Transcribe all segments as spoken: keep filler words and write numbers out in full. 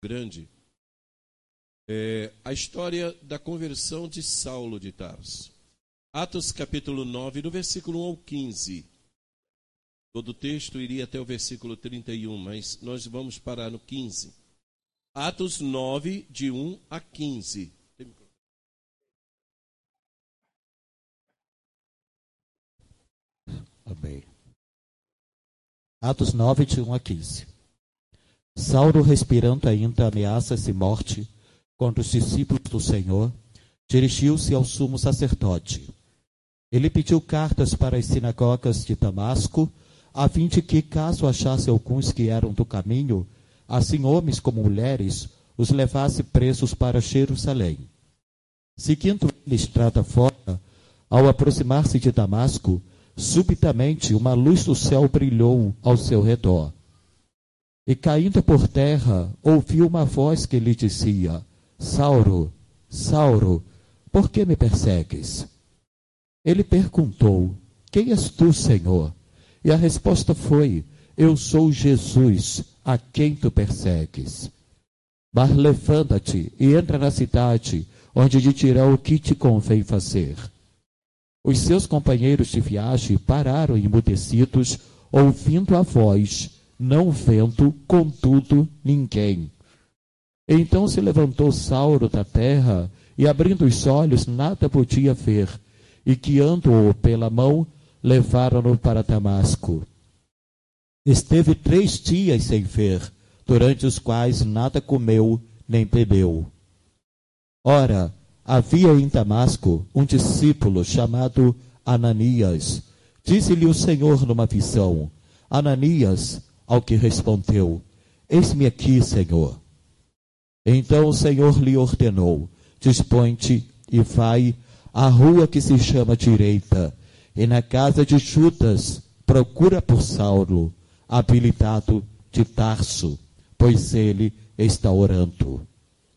grande, é a história da conversão de Saulo de Tarso. Atos capítulo nove, do versículo um ao quinze. Todo o texto iria até o versículo trinta e um, mas nós vamos parar no quinze. Atos nove, de um a quinze. Amém. Atos nove, de um a quinze. Saulo, respirando ainda ameaças de morte contra os discípulos do Senhor, dirigiu-se ao sumo sacerdote. Ele pediu cartas para as sinagogas de Damasco, a fim de que, caso achasse alguns que eram do caminho, assim homens como mulheres, os levasse presos para Jerusalém. Seguindo ele estrada fora, ao aproximar-se de Damasco, subitamente uma luz do céu brilhou ao seu redor. E caindo por terra, ouviu uma voz que lhe dizia: Saulo, Saulo, por que me persegues? Ele perguntou: Quem és tu, Senhor? E a resposta foi: Eu sou Jesus, a quem tu persegues. Mas levanta-te e entra na cidade, onde te dirão o que te convém fazer. Os seus companheiros de viagem pararam emudecidos, ouvindo a voz, não vendo, contudo, ninguém. Então se levantou Saulo da terra, e abrindo os olhos, nada podia ver, e guiando-o pela mão, levaram-no para Damasco. Esteve três dias sem ver, durante os quais nada comeu nem bebeu. Ora, havia em Damasco um discípulo chamado Ananias. Disse-lhe o Senhor numa visão: Ananias, ao que respondeu: Eis-me aqui, Senhor. Então o Senhor lhe ordenou: Dispõe-te e vai à rua que se chama Direita, e na casa de Judas procura por Saulo, habilitado de Tarso, pois ele está orando.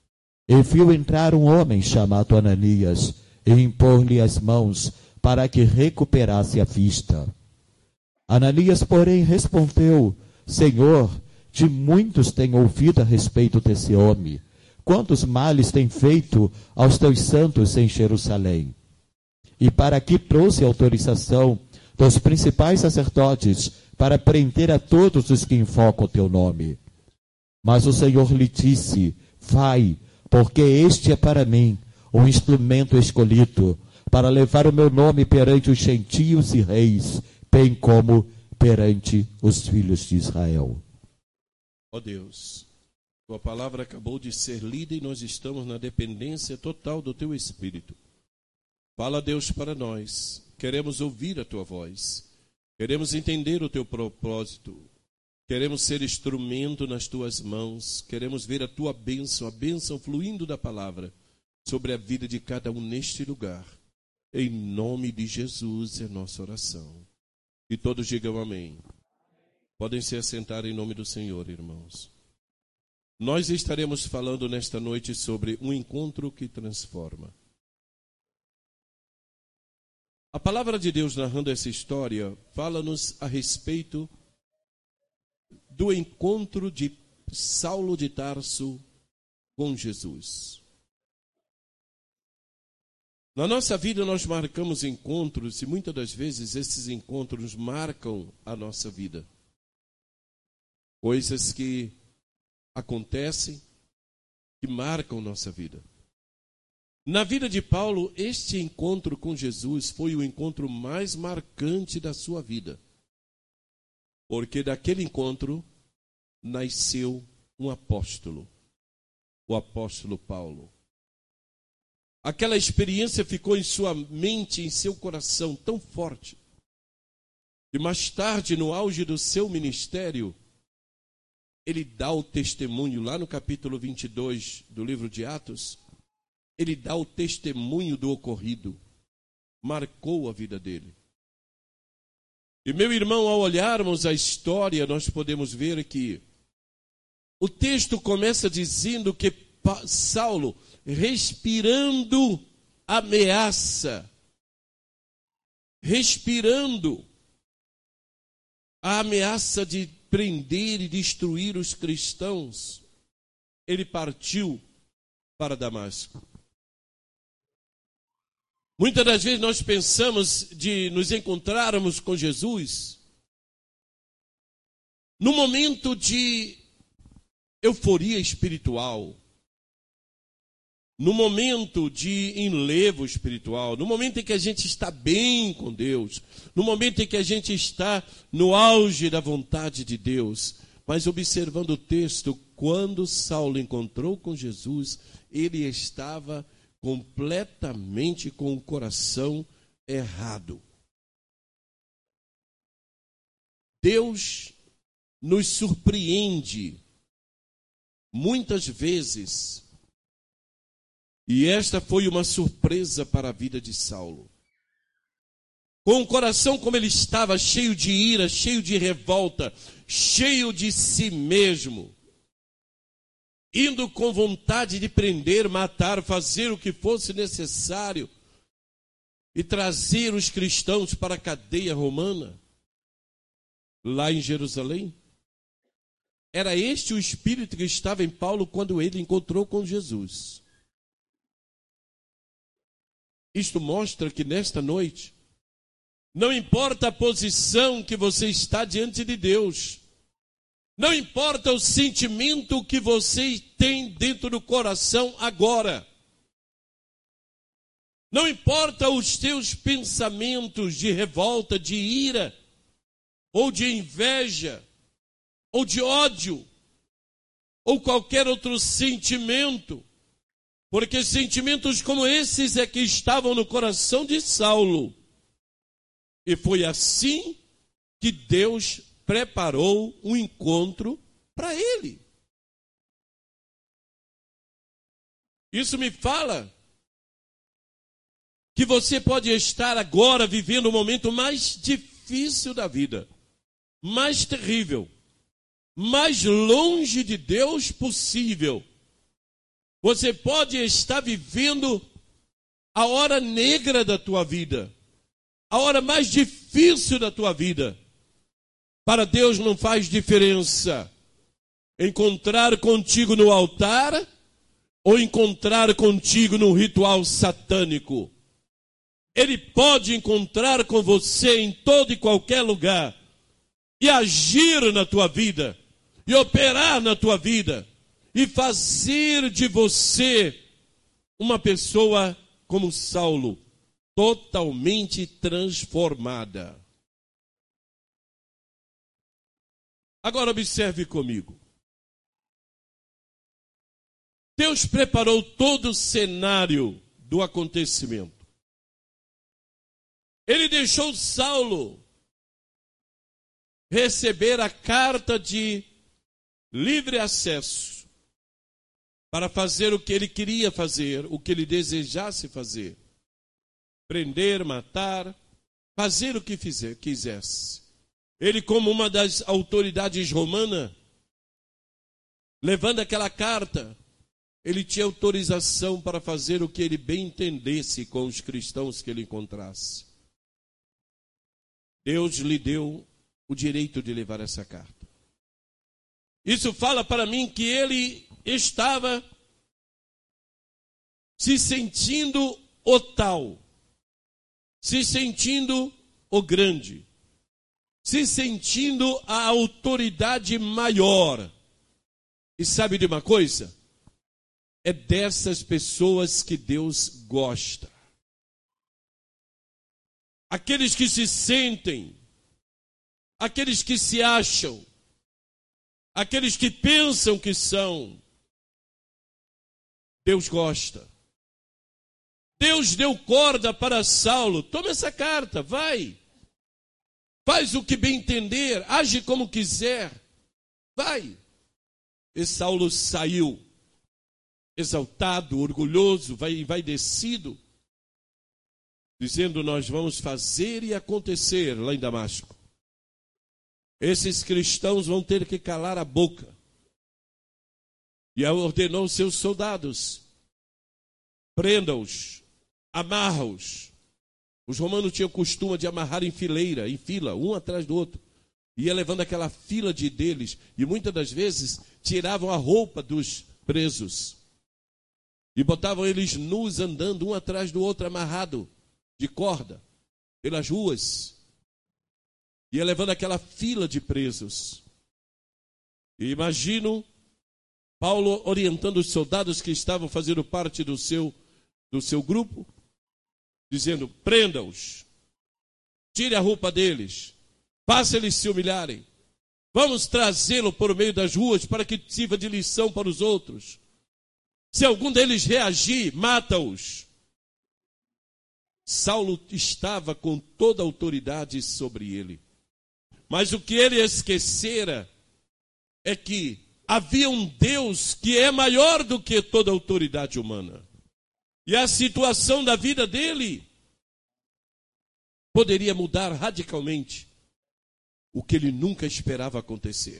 E viu entrar um homem chamado Ananias, e impor-lhe as mãos para que recuperasse a vista. Ananias, porém, respondeu: Senhor, de muitos tenho ouvido a respeito desse homem. Quantos males tem feito aos teus santos em Jerusalém? E para que trouxe autorização dos principais sacerdotes para prender a todos os que invocam o teu nome. Mas o Senhor lhe disse: Vai, porque este é para mim um instrumento escolhido para levar o meu nome perante os gentios e reis, bem como perante os filhos de Israel. Ó Deus, tua palavra acabou de ser lida e nós estamos na dependência total do teu Espírito. Fala, Deus, para nós. Queremos ouvir a tua voz. Queremos entender o teu propósito. Queremos ser instrumento nas tuas mãos. Queremos ver a tua bênção, a bênção fluindo da palavra sobre a vida de cada um neste lugar. Em nome de Jesus é nossa oração. E todos digam amém. Podem se assentar em nome do Senhor, irmãos. Nós estaremos falando nesta noite sobre um encontro que transforma. A palavra de Deus, narrando essa história, fala-nos a respeito do encontro de Saulo de Tarso com Jesus. Na nossa vida nós marcamos encontros e muitas das vezes esses encontros marcam a nossa vida. Coisas que acontecem, que marcam nossa vida. Na vida de Paulo, este encontro com Jesus foi o encontro mais marcante da sua vida. Porque daquele encontro nasceu um apóstolo, o apóstolo Paulo. Aquela experiência ficou em sua mente, em seu coração tão forte, que mais tarde, no auge do seu ministério, ele dá o testemunho, lá no capítulo vinte e dois do livro de Atos, ele dá o testemunho do ocorrido, marcou a vida dele. E meu irmão, ao olharmos a história, nós podemos ver que o texto começa dizendo que Saulo, respirando ameaça, respirando a ameaça de prender e destruir os cristãos, ele partiu para Damasco. Muitas das vezes nós pensamos de nos encontrarmos com Jesus no momento de euforia espiritual, no momento de enlevo espiritual, no momento em que a gente está bem com Deus, no momento em que a gente está no auge da vontade de Deus. Mas observando o texto, quando Saulo encontrou com Jesus, ele estava completamente com o coração errado. Deus nos surpreende muitas vezes, e esta foi uma surpresa para a vida de Saulo. Com o coração como ele estava, cheio de ira, cheio de revolta, cheio de si mesmo, indo com vontade de prender, matar, fazer o que fosse necessário e trazer os cristãos para a cadeia romana, lá em Jerusalém. Era este o espírito que estava em Paulo quando ele encontrou com Jesus. Isto mostra que nesta noite, não importa a posição que você está diante de Deus, não importa o sentimento que você tem dentro do coração agora, não importa os teus pensamentos de revolta, de ira, ou de inveja, ou de ódio, ou qualquer outro sentimento, porque sentimentos como esses é que estavam no coração de Saulo. E foi assim que Deus preparou um encontro para ele. Isso me fala que você pode estar agora vivendo o momento mais difícil da vida, mais terrível, mais longe de Deus possível. Você pode estar vivendo a hora negra da tua vida, a hora mais difícil da tua vida. Para Deus não faz diferença encontrar contigo no altar ou encontrar contigo num ritual satânico. Ele pode encontrar com você em todo e qualquer lugar e agir na tua vida, e operar na tua vida, e fazer de você uma pessoa como Saulo, totalmente transformada. Agora observe comigo. Deus preparou todo o cenário do acontecimento. Ele deixou Saulo receber a carta de livre acesso para fazer o que ele queria fazer, o que ele desejasse fazer. Prender, matar, fazer o que fizer, quisesse. Ele, como uma das autoridades romanas, levando aquela carta, ele tinha autorização para fazer o que ele bem entendesse com os cristãos que ele encontrasse. Deus lhe deu o direito de levar essa carta. Isso fala para mim que ele estava se sentindo o tal, se sentindo o grande, se sentindo a autoridade maior. E sabe de uma coisa? É dessas pessoas que Deus gosta. Aqueles que se sentem, aqueles que se acham, aqueles que pensam que são. Deus gosta. Deus deu corda para Saulo. Toma essa carta, vai. Faz o que bem entender, age como quiser. Vai. E Saulo saiu, exaltado, orgulhoso, vai, envaidecido, dizendo: nós vamos fazer e acontecer lá em Damasco. Esses cristãos vão ter que calar a boca. E ordenou seus soldados: prenda-os, amarra-os. Os romanos tinham o costume de amarrar em fileira, em fila, um atrás do outro. Ia levando aquela fila de deles, e muitas das vezes tiravam a roupa dos, presos. E botavam eles nus andando um atrás do outro, amarrado de corda pelas ruas. Ia levando aquela fila de presos. E imagino Paulo orientando os soldados que estavam fazendo parte do seu, do seu grupo, dizendo: prenda-os, tire a roupa deles, faça eles se humilharem. Vamos trazê-lo por meio das ruas para que sirva de lição para os outros. Se algum deles reagir, mata-os. Saulo estava com toda a autoridade sobre ele. Mas o que ele esquecera é que havia um Deus que é maior do que toda a autoridade humana. E a situação da vida dele poderia mudar radicalmente, o que ele nunca esperava acontecer.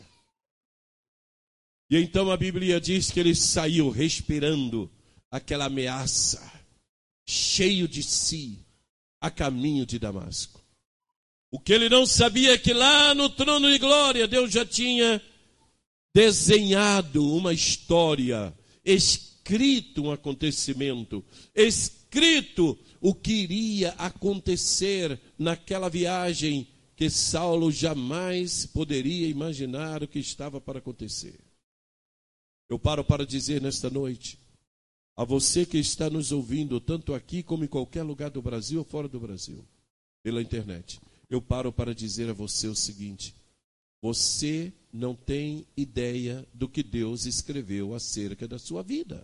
E então a Bíblia diz que ele saiu respirando aquela ameaça, cheio de si, a caminho de Damasco. O que ele não sabia é que lá no trono de glória, Deus já tinha desenhado uma história, escrito um acontecimento, escrito o que iria acontecer naquela viagem que Saulo jamais poderia imaginar o que estava para acontecer. Eu paro para dizer nesta noite, a você que está nos ouvindo, tanto aqui como em qualquer lugar do Brasil ou fora do Brasil, pela internet, eu paro para dizer a você o seguinte: você não tem ideia do que Deus escreveu acerca da sua vida.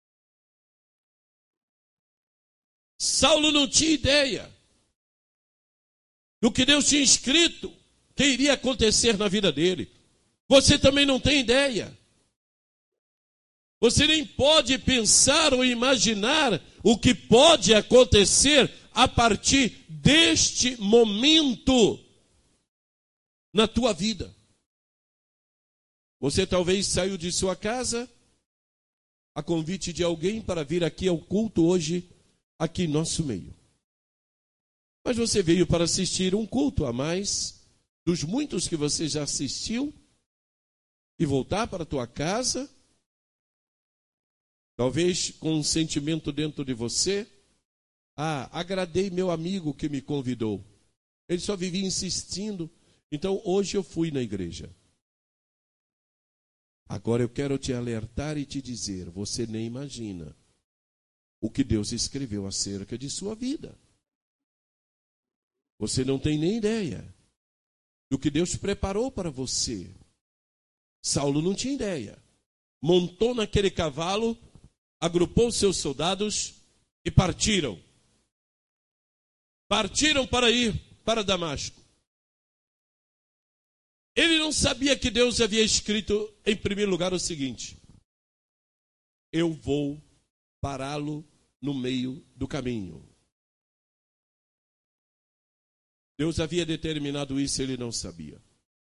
Saulo não tinha ideia do que Deus tinha escrito que iria acontecer na vida dele. Você também não tem ideia. Você nem pode pensar ou imaginar o que pode acontecer a partir deste momento na tua vida. Você talvez saiu de sua casa a convite de alguém para vir aqui ao culto hoje, aqui em nosso meio. Mas você veio para assistir um culto a mais dos muitos que você já assistiu e voltar para a tua casa, talvez com um sentimento dentro de você: ah, agradei meu amigo que me convidou. Ele só vivia insistindo, então hoje eu fui na igreja. Agora eu quero te alertar e te dizer, você nem imagina o que Deus escreveu acerca de sua vida. Você não tem nem ideia do que Deus preparou para você. Saulo não tinha ideia. Montou naquele cavalo, agrupou seus soldados e partiram. Partiram para ir para Damasco. Ele não sabia que Deus havia escrito, em primeiro lugar, o seguinte: eu vou pará-lo no meio do caminho. Deus havia determinado isso, ele não sabia.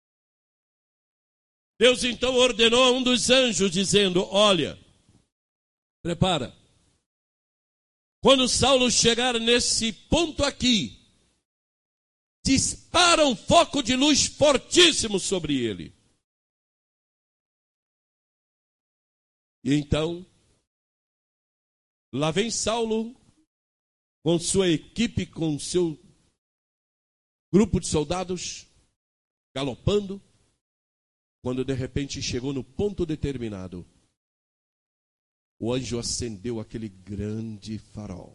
Deus então ordenou a um dos anjos, dizendo: olha, prepara. Quando Saulo chegar nesse ponto aqui, dispara um foco de luz fortíssimo sobre ele. E então, lá vem Saulo, com sua equipe, com seu grupo de soldados, galopando, quando de repente chegou no ponto determinado, o anjo acendeu aquele grande farol.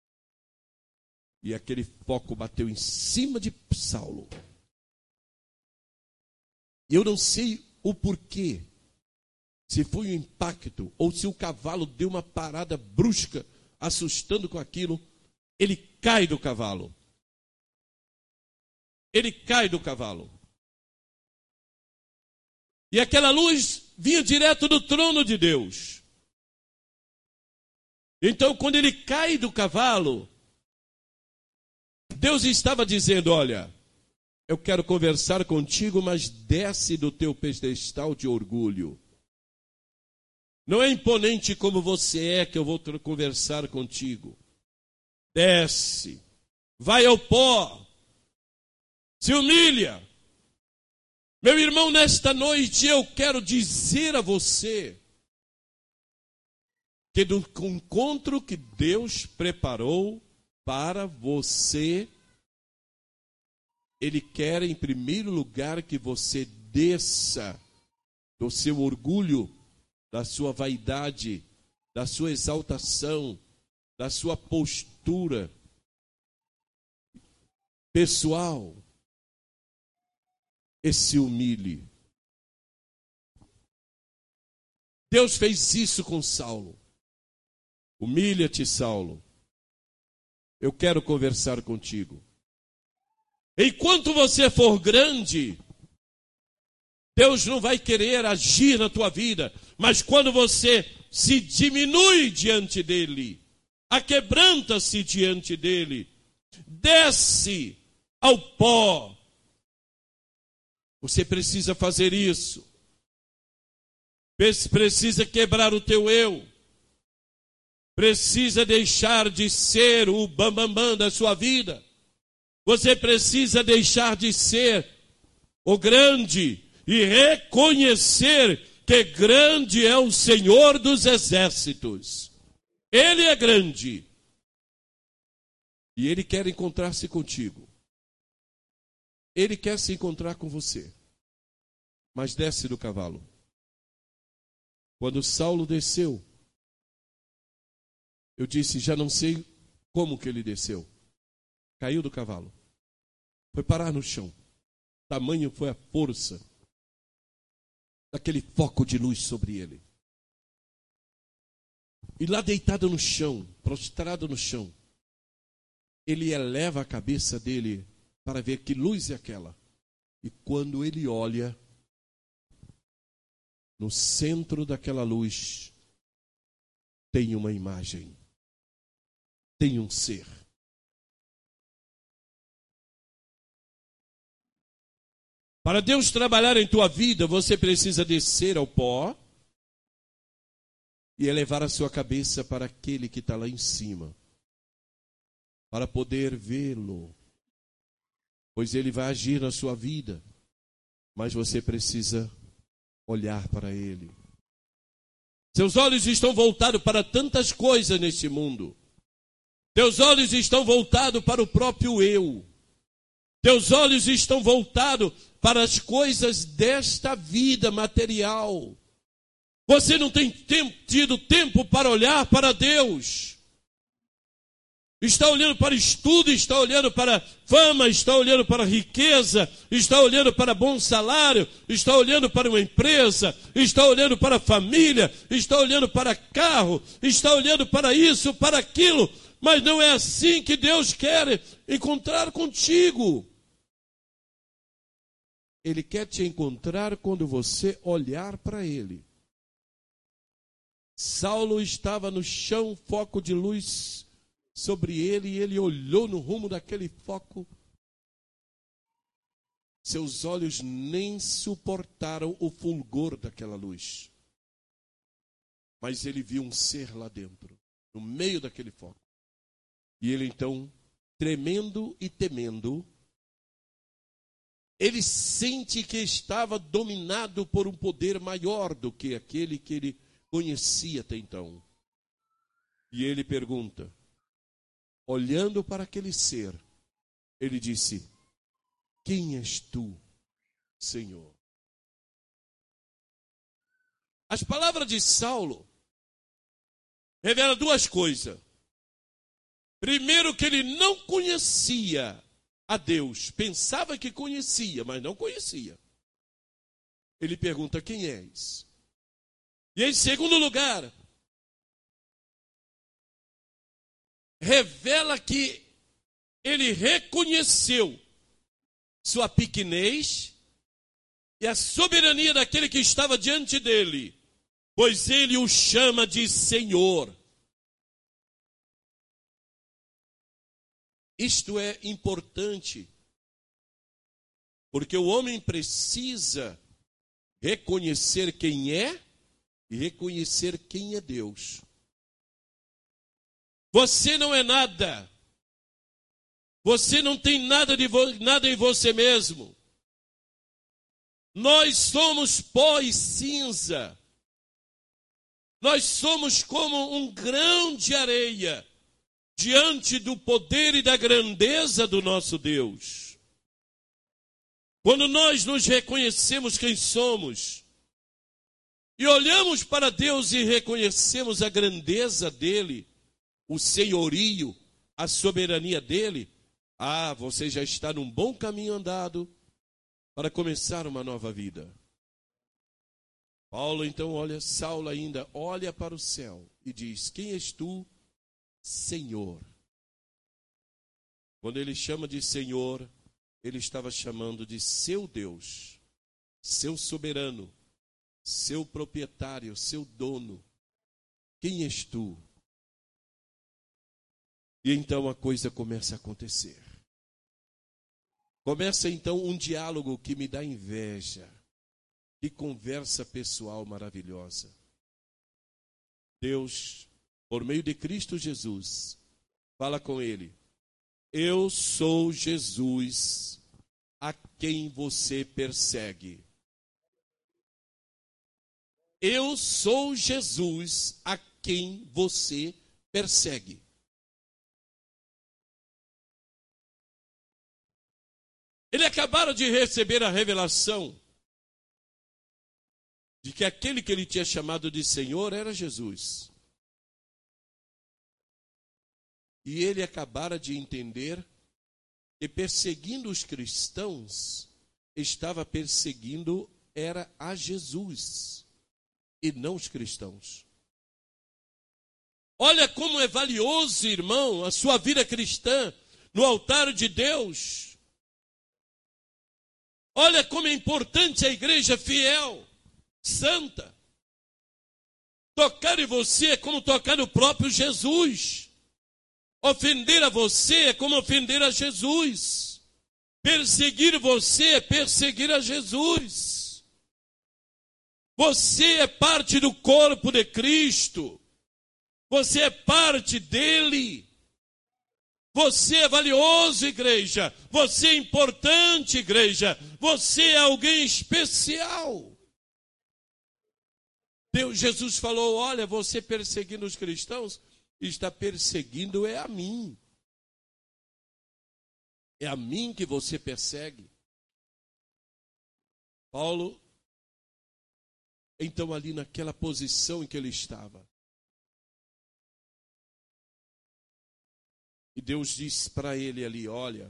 E aquele foco bateu em cima de Saulo. E eu não sei o porquê, se foi um impacto, ou se o cavalo deu uma parada brusca, assustando com aquilo, ele cai do cavalo. Ele cai do cavalo. E aquela luz vinha direto do trono de Deus. Então, quando ele cai do cavalo, Deus estava dizendo: olha, eu quero conversar contigo, mas desce do teu pedestal de orgulho. Não é imponente como você é que eu vou conversar contigo. Desce, vai ao pó, se humilha. Meu irmão, nesta noite eu quero dizer a você que do encontro que Deus preparou para você, Ele quer em primeiro lugar que você desça do seu orgulho, da sua vaidade, da sua exaltação, da sua postura pessoal, e se humilhe. Deus fez isso com Saulo. Humilha-te, Saulo. Eu quero conversar contigo. Enquanto você for grande, Deus não vai querer agir na tua vida, mas quando você se diminui diante dele, aquebranta-se diante dele, desce ao pó, você precisa fazer isso. Precisa quebrar o teu eu. Precisa deixar de ser o bambambam bam, bam da sua vida. Você precisa deixar de ser o grande e reconhecer que grande é o Senhor dos exércitos. Ele é grande. E Ele quer encontrar-se contigo. Ele quer se encontrar com você. Mas desce do cavalo. Quando Saulo desceu, eu disse, já não sei como que ele desceu. Caiu do cavalo. Foi parar no chão. Tamanho foi a força daquele foco de luz sobre ele. E lá deitado no chão, prostrado no chão, ele eleva a cabeça dele para ver que luz é aquela. E quando ele olha, no centro daquela luz, tem uma imagem. Tem um ser. Para Deus trabalhar em tua vida, você precisa descer ao pó e elevar a sua cabeça para aquele que está lá em cima, para poder vê-lo, pois ele vai agir na sua vida, mas você precisa olhar para ele. Seus olhos estão voltados para tantas coisas neste mundo. Teus olhos estão voltados para o próprio eu. Teus olhos estão voltados para as coisas desta vida material. Você não tem tempo, tido tempo para olhar para Deus. Está olhando para estudo, está olhando para fama, está olhando para riqueza, está olhando para bom salário, está olhando para uma empresa, está olhando para a família, está olhando para carro, está olhando para isso, para aquilo. Mas não é assim que Deus quer encontrar contigo. Ele quer te encontrar quando você olhar para Ele. Saulo estava no chão, foco de luz sobre ele, e ele olhou no rumo daquele foco. Seus olhos nem suportaram o fulgor daquela luz. Mas ele viu um ser lá dentro, no meio daquele foco. E ele então, tremendo e temendo, ele sente que estava dominado por um poder maior do que aquele que ele conhecia até então. E ele pergunta, olhando para aquele ser, ele disse, quem és tu, Senhor? As palavras de Saulo revelam duas coisas. Primeiro, que ele não conhecia a Deus. Pensava que conhecia, mas não conhecia. Ele pergunta, quem és? E em segundo lugar, revela que ele reconheceu sua pequenez e a soberania daquele que estava diante dele, pois ele o chama de Senhor. Isto é importante, porque o homem precisa reconhecer quem é e reconhecer quem é Deus. Você não é nada. Você não tem nada, de vo- nada em você mesmo. Nós somos pó e cinza. Nós somos como um grão de areia diante do poder e da grandeza do nosso Deus. Quando nós nos reconhecemos quem somos e olhamos para Deus e reconhecemos a grandeza dele, o senhorio, a soberania dele, ah, você já está num bom caminho andado para começar uma nova vida. Paulo então olha, Saulo ainda olha para o céu e diz: quem és tu, Senhor? Quando ele chama de Senhor, ele estava chamando de seu Deus, seu soberano, seu proprietário, seu dono. Quem és tu? E então a coisa começa a acontecer. Começa então um diálogo que me dá inveja. Que conversa pessoal maravilhosa. Deus, por meio de Cristo Jesus, fala com ele: eu sou Jesus a quem você persegue. Eu sou Jesus a quem você persegue. Ele acabara de receber a revelação de que aquele que ele tinha chamado de Senhor era Jesus. E ele acabara de entender que perseguindo os cristãos, estava perseguindo era a Jesus e não os cristãos. Olha como é valioso, irmão, a sua vida cristã no altar de Deus. Olha como é importante a igreja fiel, santa. Tocar em você é como tocar no próprio Jesus. Ofender a você é como ofender a Jesus. Perseguir você é perseguir a Jesus. Você é parte do corpo de Cristo. Você é parte dele. Você é valioso, igreja. Você é importante, igreja. Você é alguém especial. Deus, Jesus falou: olha, você perseguindo os cristãos, está perseguindo é a mim. É a mim que você persegue. Paulo, então ali naquela posição em que ele estava, e Deus disse para ele ali: olha,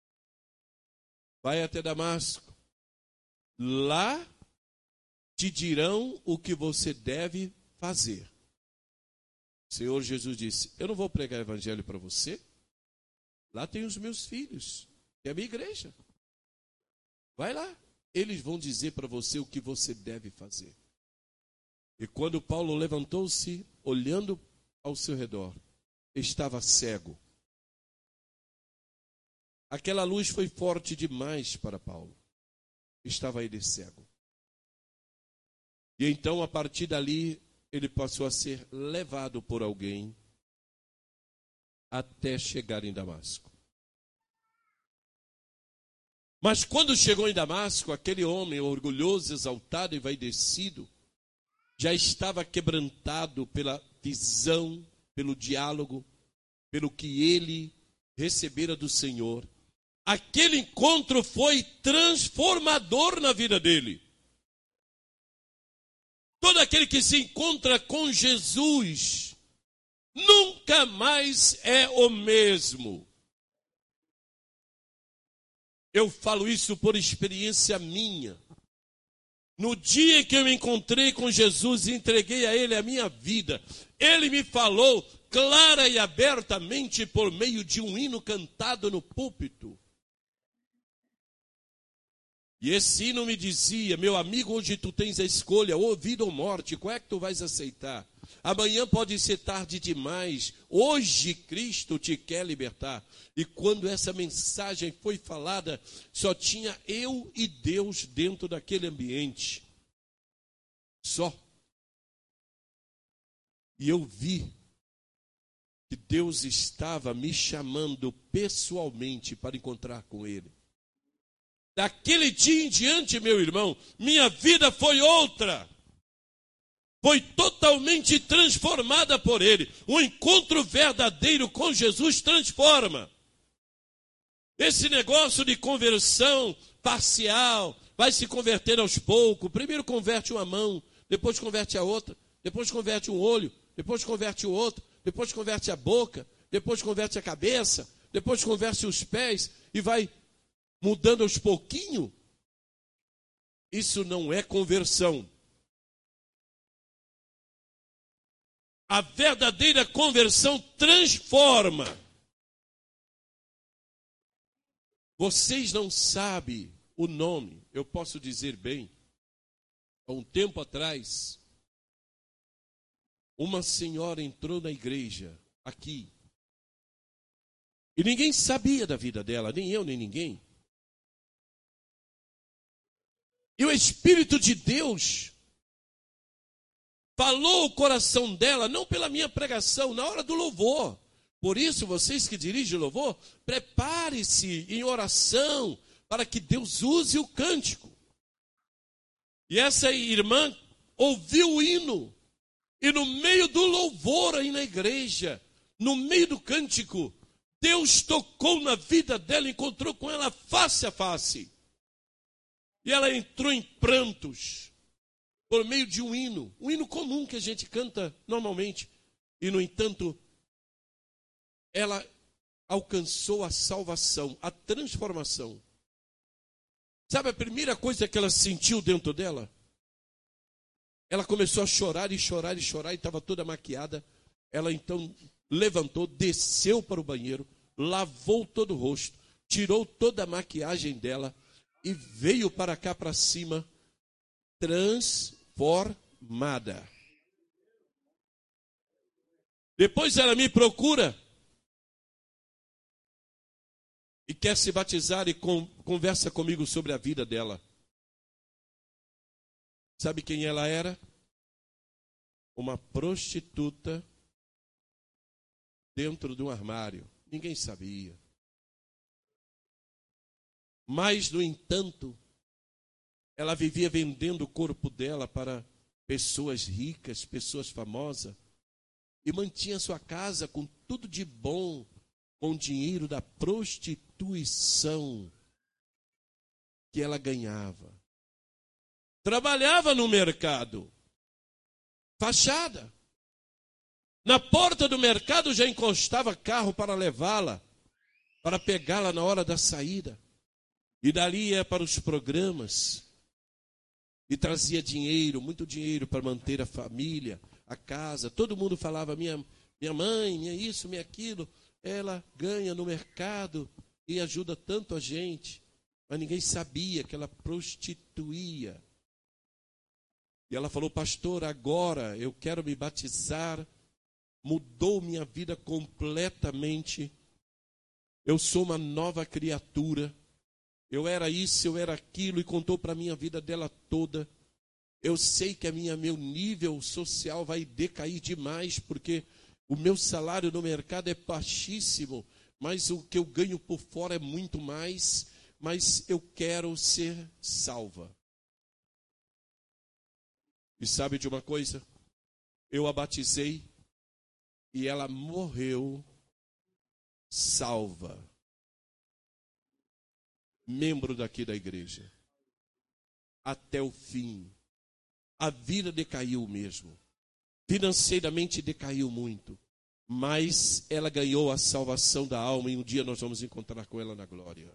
vai até Damasco, lá te dirão o que você deve fazer. O Senhor Jesus disse: eu não vou pregar evangelho para você. Lá tem os meus filhos, é a minha igreja. Vai lá, eles vão dizer para você o que você deve fazer. E quando Paulo levantou-se, olhando ao seu redor, estava cego. Aquela luz foi forte demais para Paulo. Estava ele cego. E então, a partir dali, ele passou a ser levado por alguém até chegar em Damasco. Mas quando chegou em Damasco, aquele homem orgulhoso, exaltado e envaidecido, já estava quebrantado pela visão, pelo diálogo, pelo que ele recebera do Senhor. Aquele encontro foi transformador na vida dele. Todo aquele que se encontra com Jesus nunca mais é o mesmo. Eu falo isso por experiência minha. No dia que eu me encontrei com Jesus e entreguei a Ele a minha vida, Ele me falou clara e abertamente por meio de um hino cantado no púlpito. E esse hino me dizia: meu amigo, hoje tu tens a escolha, ou vida ou morte, qual é que tu vais aceitar? Amanhã pode ser tarde demais, hoje Cristo te quer libertar. E quando essa mensagem foi falada, só tinha eu e Deus dentro daquele ambiente. Só. E eu vi que Deus estava me chamando pessoalmente para encontrar com Ele. Daquele dia em diante, meu irmão, minha vida foi outra. foi totalmente transformada por ele. O encontro verdadeiro com Jesus transforma. Esse negócio de conversão parcial, vai se converter aos poucos. Primeiro converte uma mão, depois converte a outra, depois converte um olho, depois converte o outro, depois converte a boca, depois converte a cabeça, depois converte os pés e vai mudando aos pouquinhos. Isso não é conversão. A verdadeira conversão transforma. Vocês não sabem o nome, eu posso dizer bem. Há um tempo atrás, uma senhora entrou na igreja, aqui. E ninguém sabia da vida dela, nem eu, nem ninguém. E o Espírito de Deus falou o coração dela, não pela minha pregação, na hora do louvor. Por isso, vocês que dirigem o louvor, prepare-se em oração para que Deus use o cântico. E essa irmã ouviu o hino, e no meio do louvor aí na igreja, no meio do cântico, Deus tocou na vida dela, encontrou com ela face a face. E ela entrou em prantos, por meio de um hino, um hino comum que a gente canta normalmente. E, no entanto, ela alcançou a salvação, a transformação. Sabe a primeira coisa que ela sentiu dentro dela? Ela começou a chorar e chorar e chorar e estava toda maquiada. Ela então levantou, desceu para o banheiro, lavou todo o rosto, tirou toda a maquiagem dela e veio para cá para cima transformada. Depois ela me procura e quer se batizar e com, conversa comigo sobre a vida dela. Sabe quem ela era? Uma prostituta dentro de um armário. Ninguém sabia. Mas, no entanto, ela vivia vendendo o corpo dela para pessoas ricas, pessoas famosas, e mantinha sua casa com tudo de bom, com o dinheiro da prostituição que ela ganhava. Trabalhava no mercado, fachada. Na porta do mercado já encostava carro para levá-la, para pegá-la na hora da saída. E dali ia para os programas e trazia dinheiro, muito dinheiro para manter a família, a casa. Todo mundo falava, minha, minha mãe, minha isso, minha aquilo. Ela ganha no mercado e ajuda tanto a gente. Mas ninguém sabia que ela prostituía. E ela falou, pastor, agora eu quero me batizar. Mudou minha vida completamente. Eu sou uma nova criatura. Eu era isso, eu era aquilo, e contou para mim a vida dela toda. Eu sei que a minha, meu nível social vai decair demais, porque o meu salário no mercado é baixíssimo, mas o que eu ganho por fora é muito mais, mas eu quero ser salva. E sabe de uma coisa? Eu a batizei e ela morreu salva. Membro daqui da igreja. Até o fim. A vida decaiu mesmo. Financeiramente decaiu muito. Mas ela ganhou a salvação da alma e um dia nós vamos encontrar com ela na glória.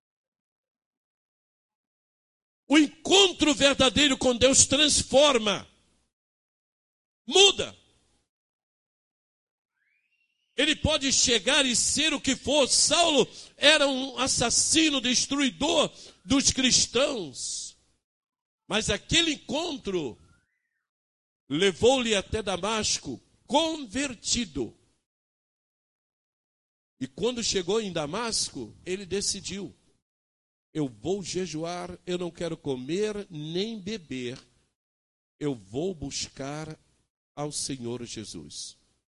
O encontro verdadeiro com Deus transforma. Muda. Ele pode chegar e ser o que for. Saulo era um assassino, destruidor dos cristãos. Mas aquele encontro levou-lhe até Damasco, convertido. E quando chegou em Damasco, ele decidiu, eu vou jejuar, eu não quero comer nem beber. Eu vou buscar ao Senhor Jesus.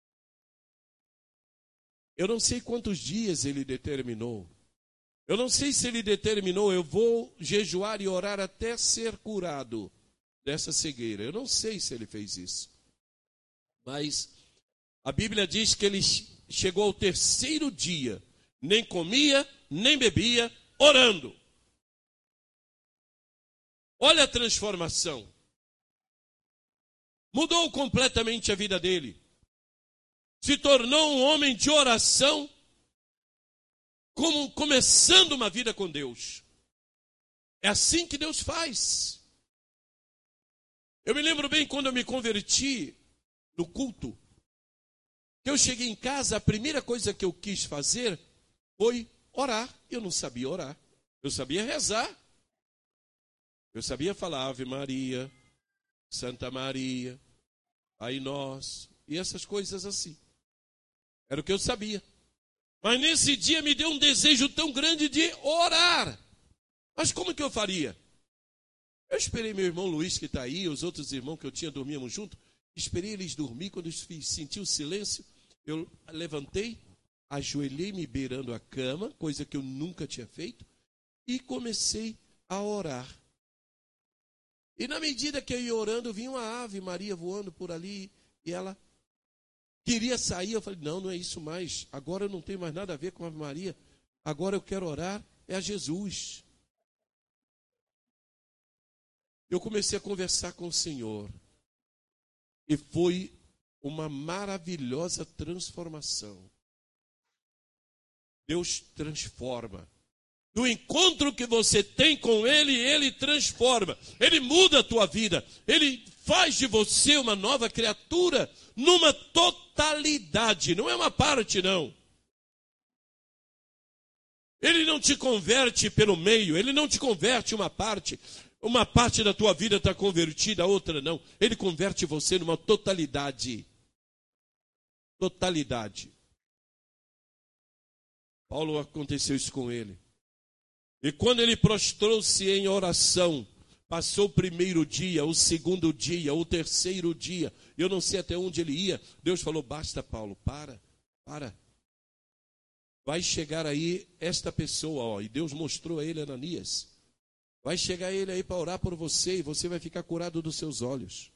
Eu não sei quantos dias ele determinou. Eu não sei se ele determinou, eu vou jejuar e orar até ser curado. dessa cegueira. Eu não sei se ele fez isso. Mas a Bíblia diz que ele chegou ao terceiro dia, nem comia, nem bebia, orando. Olha a transformação. Mudou completamente a vida dele. Se tornou um homem de oração, como começando uma vida com Deus. É assim que Deus faz. Eu me lembro bem quando eu me converti no culto, que eu cheguei em casa, a primeira coisa que eu quis fazer foi orar. Eu não sabia orar. Eu sabia rezar. Eu sabia falar Ave Maria, Santa Maria, Pai Nosso, e essas coisas assim. Era o que eu sabia. Mas nesse dia me deu um desejo tão grande de orar. Mas como que eu faria? Eu esperei meu irmão Luiz, que está aí, os outros irmãos que eu tinha, dormíamos junto. Esperei eles dormir. Quando eu senti o silêncio, eu levantei, ajoelhei-me beirando a cama, coisa que eu nunca tinha feito, e comecei a orar. E na medida que eu ia orando, vinha uma ave Maria voando por ali, e ela queria sair. Eu falei, não, não é isso mais. Agora eu não tenho mais nada a ver com a Ave Maria. Agora eu quero orar é a Jesus. Eu comecei a conversar com o Senhor. E foi uma maravilhosa transformação. Deus transforma. Do encontro que você tem com Ele, Ele transforma. Ele muda a tua vida. Ele faz de você uma nova criatura numa totalidade. Não é uma parte, não. Ele não te converte pelo meio. Ele não te converte uma parte. Uma parte da tua vida está convertida, a outra não. Ele converte você numa totalidade. Totalidade. Paulo, aconteceu isso com ele. E quando ele prostrou-se em oração, passou o primeiro dia, o segundo dia, o terceiro dia, eu não sei até onde ele ia. Deus falou, basta, Paulo, para, para. Vai chegar aí esta pessoa, ó, e Deus mostrou a ele Ananias. Vai chegar ele aí para orar por você e você vai ficar curado dos seus olhos.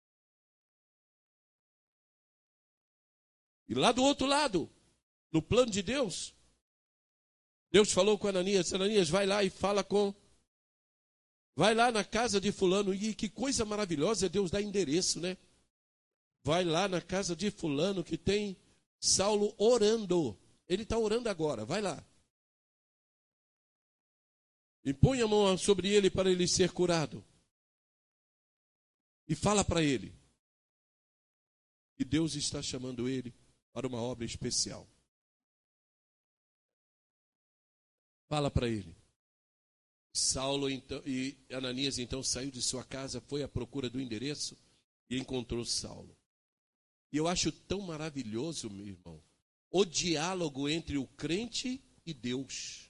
E lá do outro lado, no plano de Deus, Deus falou com Ananias, Ananias, vai lá e fala com... Vai lá na casa de fulano, e que coisa maravilhosa, Deus dá endereço, né? Vai lá na casa de fulano que tem Saulo orando. Ele está orando agora, vai lá. E põe a mão sobre ele para ele ser curado. E fala para ele que Deus está chamando ele para uma obra especial. Fala para ele. Saulo então, e Ananias então saiu de sua casa, foi à procura do endereço e encontrou Saulo. E eu acho tão maravilhoso, meu irmão, o diálogo entre o crente e Deus.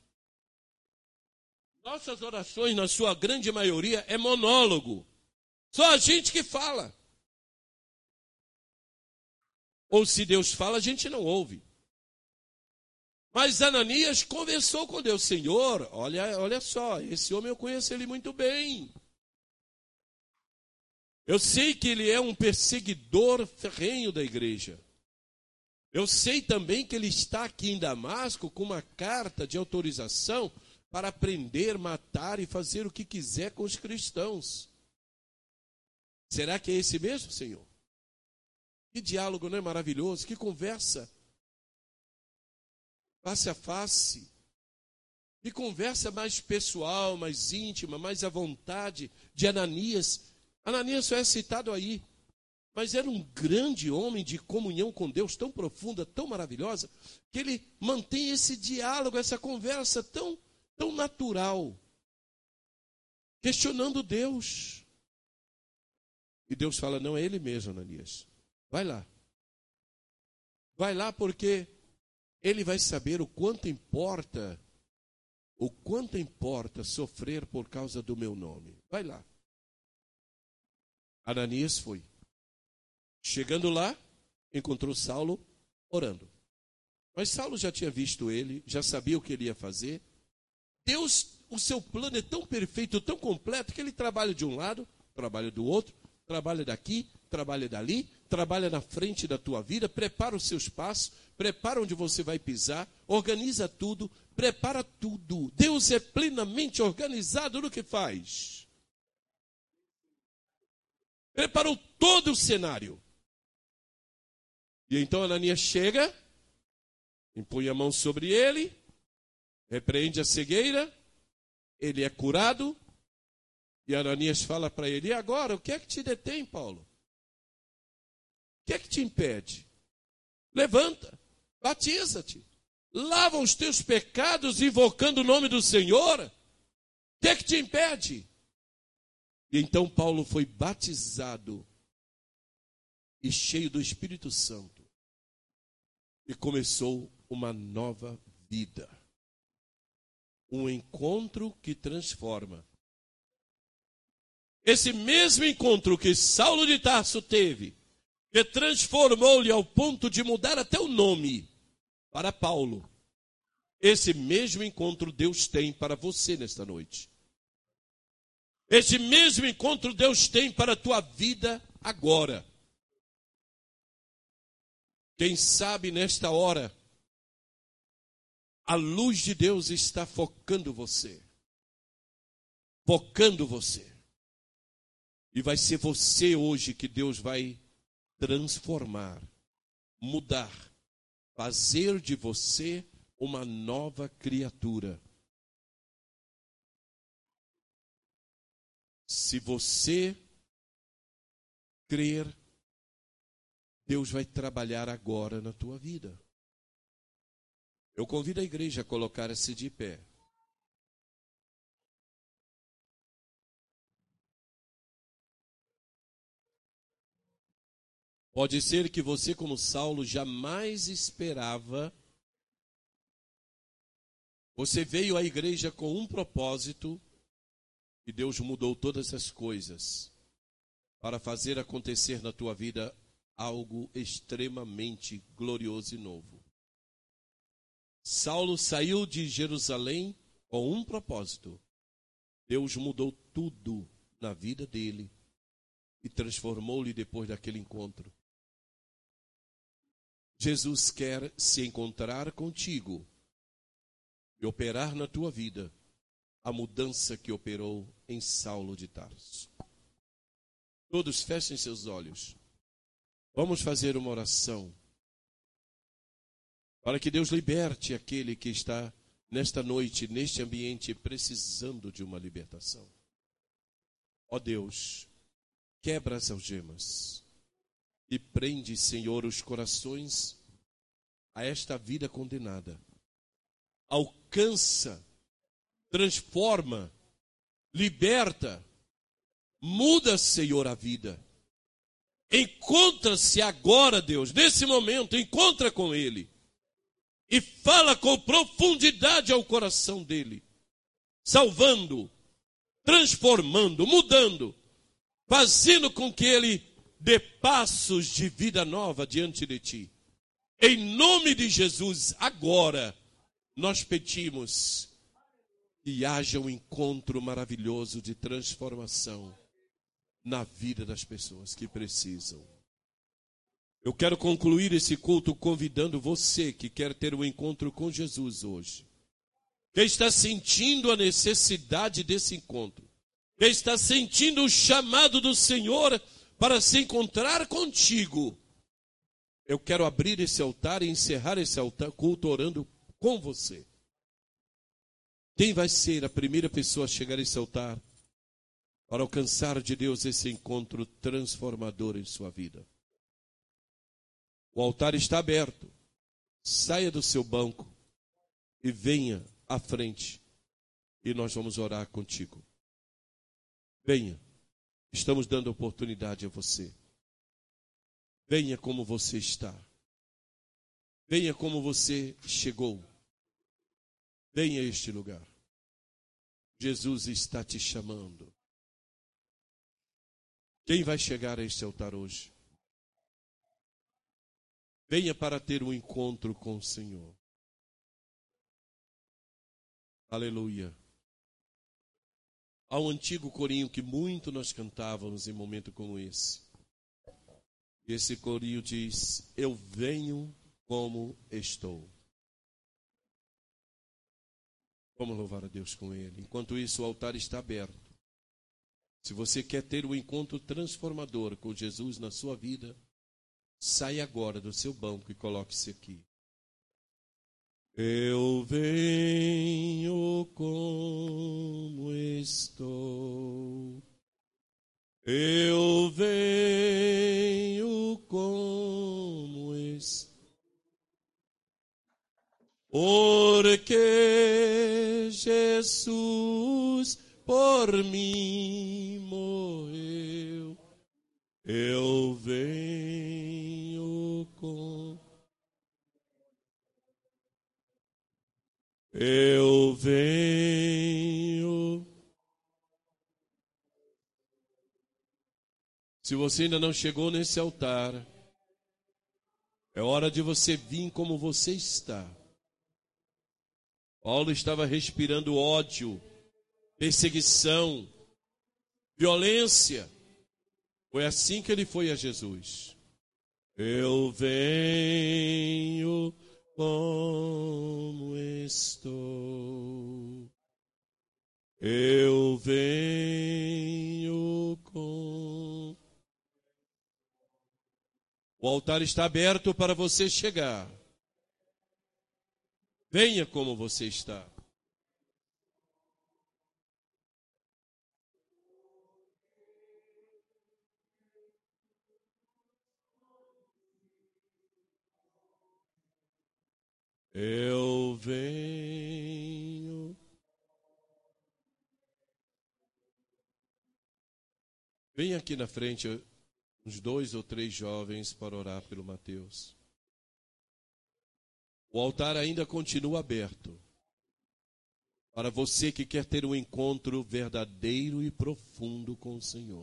Nossas orações, na sua grande maioria, é monólogo. Só a gente que fala. Ou se Deus fala, a gente não ouve. Mas Ananias conversou com Deus. Senhor, olha, olha só, esse homem eu conheço ele muito bem. Eu sei que ele é um perseguidor ferrenho da igreja. Eu sei também que ele está aqui em Damasco com uma carta de autorização para prender, matar e fazer o que quiser com os cristãos. Será que é esse mesmo, Senhor? Que diálogo, não é maravilhoso? Que conversa face a face. Que conversa mais pessoal, mais íntima, mais à vontade de Ananias. Ananias só é citado aí. Mas era um grande homem de comunhão com Deus, tão profunda, tão maravilhosa, que ele mantém esse diálogo, essa conversa tão, tão natural, questionando Deus. E Deus fala, não, é ele mesmo, Ananias. Vai lá. Vai lá porque ele vai saber o quanto importa, o quanto importa sofrer por causa do meu nome. Vai lá. Ananias foi. Chegando lá, encontrou Saulo orando. Mas Saulo já tinha visto ele, já sabia o que ele ia fazer. Deus, o seu plano é tão perfeito, tão completo, que ele trabalha de um lado trabalha do outro, trabalha daqui, trabalha dali, trabalha na frente da tua vida, prepara os seus passos, prepara onde você vai pisar, organiza tudo, prepara tudo. Deus é plenamente organizado no que faz. Preparou todo o cenário. E então Ananias chega, impõe a mão sobre ele, repreende a cegueira, ele é curado, e Ananias fala para ele: e agora, o que é que te detém, Paulo? O que é que te impede? Levanta, batiza-te, lava os teus pecados invocando o nome do Senhor. O que é que te impede? E então Paulo foi batizado e cheio do Espírito Santo. E começou uma nova vida. Um encontro que transforma. Esse mesmo encontro que Saulo de Tarso teve, que transformou-lhe ao ponto de mudar até o nome para Paulo. Esse mesmo encontro Deus tem para você nesta noite. Esse mesmo encontro Deus tem para a tua vida agora. Quem sabe nesta hora, a luz de Deus está focando você. Focando você. E vai ser você hoje que Deus vai transformar, mudar, fazer de você uma nova criatura. Se você crer, Deus vai trabalhar agora na tua vida. Eu convido a igreja a colocar-se de pé. Pode ser que você, como Saulo, jamais esperava. Você veio à igreja com um propósito e Deus mudou todas as coisas para fazer acontecer na tua vida algo extremamente glorioso e novo. Saulo saiu de Jerusalém com um propósito. Deus mudou tudo na vida dele e transformou-lhe depois daquele encontro. Jesus quer se encontrar contigo e operar na tua vida a mudança que operou em Saulo de Tarso. Todos fechem seus olhos. Vamos fazer uma oração para que Deus liberte aquele que está nesta noite, neste ambiente, precisando de uma libertação. Ó Deus, quebra as algemas e prende, Senhor, os corações a esta vida condenada. Alcança, transforma, liberta, muda, Senhor, a vida. Encontra-se agora, Deus, nesse momento, encontra com Ele. E fala com profundidade ao coração dele. Salvando, transformando, mudando. Fazendo com que ele dê passos de vida nova diante de ti. Em nome de Jesus, agora, nós pedimos que haja um encontro maravilhoso de transformação na vida das pessoas que precisam. Eu quero concluir esse culto convidando você que quer ter um encontro com Jesus hoje. Quem está sentindo a necessidade desse encontro. Quem está sentindo o chamado do Senhor para se encontrar contigo. Eu quero abrir esse altar e encerrar esse altar culto orando com você. Quem vai ser a primeira pessoa a chegar a esse altar para alcançar de Deus esse encontro transformador em sua vida? O altar está aberto. Saia do seu banco e venha à frente e nós vamos orar contigo. Venha. Estamos dando oportunidade a você. Venha como você está. Venha como você chegou. Venha a este lugar. Jesus está te chamando. Quem vai chegar a este altar hoje? Venha para ter um encontro com o Senhor. Aleluia. ao antigo corinho que muito nós cantávamos em momento como esse. Esse corinho diz: eu venho como estou. Vamos louvar a Deus com ele. Enquanto isso, o altar está aberto. Se você quer ter um encontro transformador com Jesus na sua vida, saia agora do seu banco e coloque-se aqui. Eu venho como estou. Eu venho como estou. Porque Jesus por mim morreu. Eu venho com Eu venho. Se você ainda não chegou nesse altar, é hora de você vir como você está. Paulo estava respirando ódio, perseguição, violência. Foi assim que ele foi a Jesus. Eu venho como estou. Eu venho com... O altar está aberto para você chegar. Venha como você está. Eu venho. Vem aqui na frente uns dois ou três jovens para orar pelo Mateus. O altar ainda continua aberto para você que quer ter um encontro verdadeiro e profundo com o Senhor.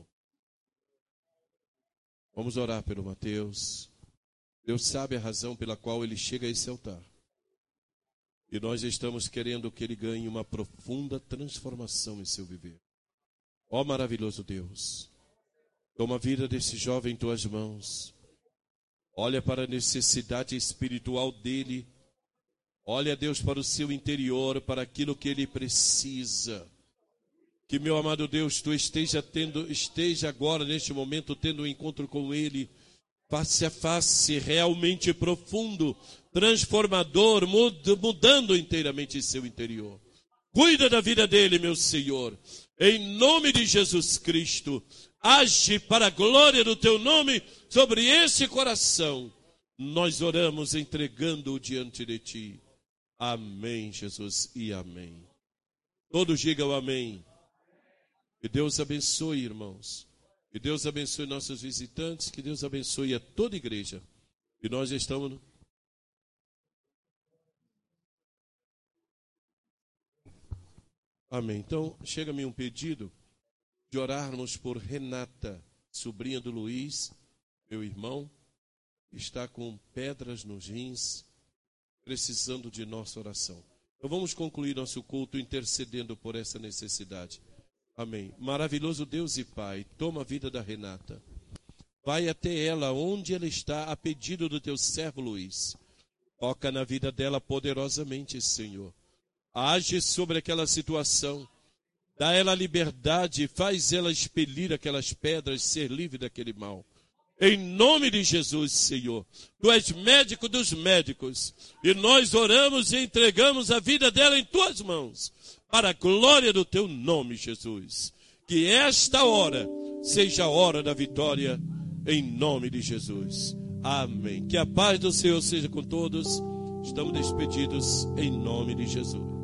Vamos orar pelo Mateus. Deus sabe a razão pela qual ele chega a esse altar. E nós estamos querendo que ele ganhe uma profunda transformação em seu viver. Ó maravilhoso Deus, toma a vida desse jovem em tuas mãos. Olha para a necessidade espiritual dele. Olha, Deus, para o seu interior, para aquilo que ele precisa. Que, meu amado Deus, tu esteja tendo, esteja agora, neste momento, tendo um encontro com ele, face a face, realmente profundo, transformador, mudando inteiramente seu interior. Cuida da vida dele, meu Senhor. Em nome de Jesus Cristo, age para a glória do teu nome sobre esse coração. Nós oramos entregando-o diante de ti. Amém, Jesus, e amém. Todos digam amém. Que Deus abençoe, irmãos. Que Deus abençoe nossos visitantes. Que Deus abençoe a toda a igreja. E nós estamos... Amém. Então, chega-me um pedido de orarmos por Renata, sobrinha do Luiz, meu irmão, que está com pedras nos rins, precisando de nossa oração. Então vamos concluir nosso culto intercedendo por essa necessidade. Amém. Maravilhoso Deus e Pai, toma a vida da Renata. Vai até ela, onde ela está, a pedido do teu servo Luiz. Toca na vida dela poderosamente, Senhor. Age sobre aquela situação. Dá ela liberdade, faz ela expelir aquelas pedras, ser livre daquele mal. Em nome de Jesus, Senhor. Tu és médico dos médicos. E nós oramos e entregamos a vida dela em tuas mãos. Para a glória do teu nome, Jesus. Que esta hora seja a hora da vitória. Em nome de Jesus. Amém. Que a paz do Senhor seja com todos. Estamos despedidos em nome de Jesus.